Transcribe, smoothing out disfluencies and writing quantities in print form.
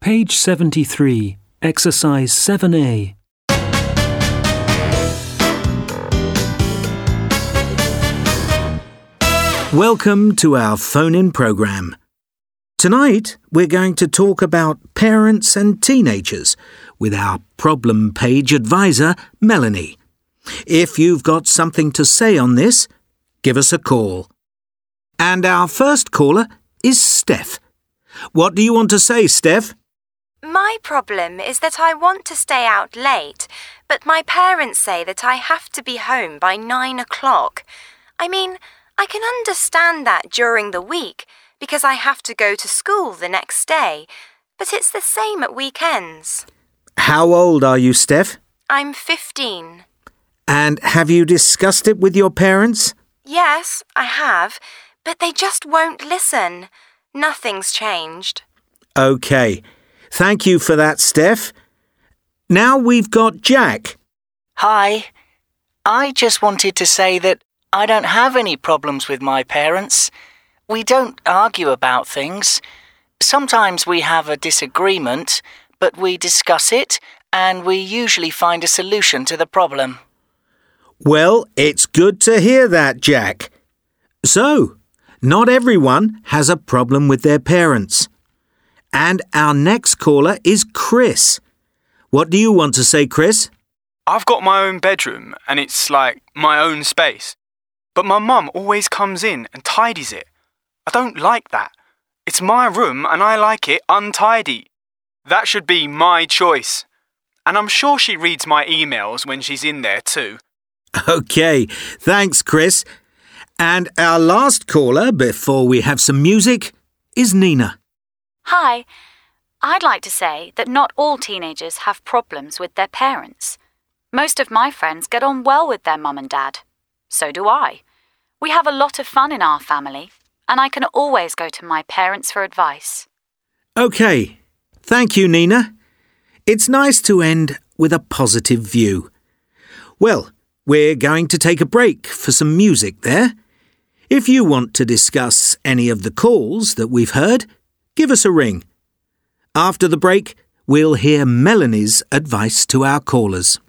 Page 73, Exercise 7A. Welcome to our phone-in program. Tonight, we're going to talk about parents and teenagers with our problem page advisor, Melanie. If you've got something to say on this, give us a call. And our first caller is Steph. What do you want to say, Steph? My problem is that I want to stay out late, but my parents say that I have to be home by 9 o'clock. I mean, I can understand that during the week because I have to go to school the next day, but it's the same at weekends. How old are you, Steph? I'm 15. And have you discussed it with your parents? Yes, I have, but they just won't listen. Nothing's changed. OK. Thank you for that, Steph. Now we've got Jack. Hi. I just wanted to say that I don't have any problems with my parents. We don't argue about things. Sometimes we have a disagreement, but we discuss it and we usually find a solution to the problem. Well, it's good to hear that, Jack. So, not everyone has a problem with their parents. And our next caller is Chris. What do you want to say, Chris? I've got my own bedroom and it's like my own space. But my mum always comes in and tidies it. I don't like that. It's my room and I like it untidy. That should be my choice. And I'm sure she reads my emails when she's in there too. OK, thanks, Chris. And our last caller, before we have some music, is Nina. Hi. I'd like to say that not all teenagers have problems with their parents. Most of my friends get on well with their mum and dad. So do I. We have a lot of fun in our family, and I can always go to my parents for advice. OK. Thank you, Nina. It's nice to end with a positive view. Well, we're going to take a break for some music there. If you want to discuss any of the calls that we've heard, give us a ring. After the break, we'll hear Melanie's advice to our callers.